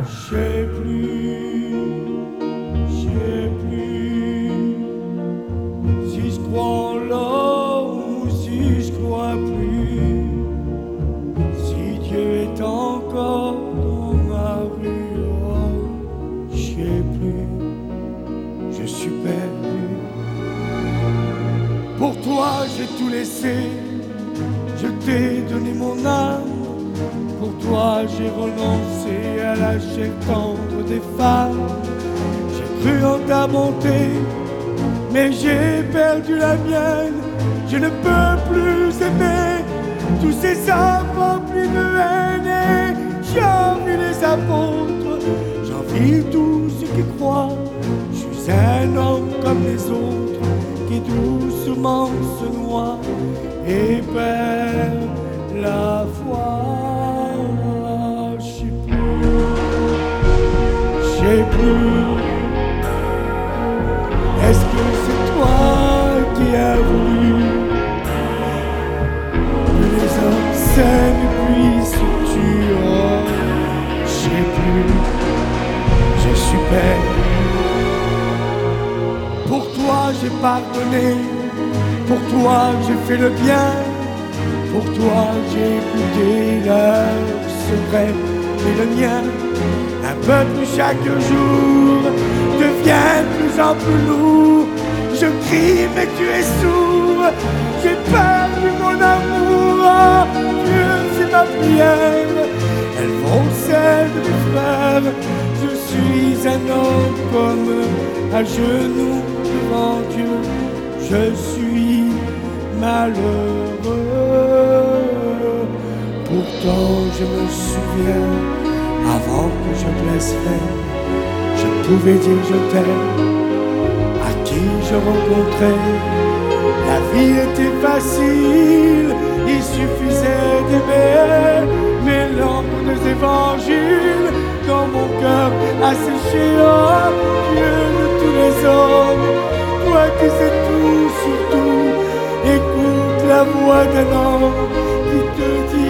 Je sais plus si je crois en l'homme ou si je crois plus. Si Dieu est encore dans ma rue, oh, je sais plus, je suis perdu. Pour toi j'ai tout laissé, je t'ai donné mon âme. Pour toi j'ai renoncé à la chair tendre des femmes. J'ai cru en ta bonté, mais j'ai perdu la mienne. Je ne peux plus aimer tous ces hommes remplis de haine. Et j'envie les apôtres, j'envie tous ceux qui croient. Je suis un homme comme les autres, qui doucement se noie et perd la foi. Je sais plus. Est-ce que c'est toi qui as voulu que les hommes s'aiment puis se tuent? Oh, je sais plus, je suis perdu. Pour toi j'ai pardonné, pour toi j'ai fait le bien, pour toi j'ai écouté leurs secrets et le mien. Un peu plus chaque jour devient de plus en plus lourd. Je crie mais tu es sourd. J'ai perdu mon amour. Oh, Dieu c'est ma prière. Elles vont celle de mes frères. Je suis un homme comme à genoux devant Dieu. Je suis malheureux. Pourtant je me souviens, avant que je blasphème, je pouvais dire je t'aime à qui je rencontrais. La vie était facile, il suffisait d'aimer. Mais l'ombre des évangiles dans mon cœur a séché. Oh Dieu de tous les hommes, toi qui sais tout sur tout, écoute la voix d'un homme qui te dit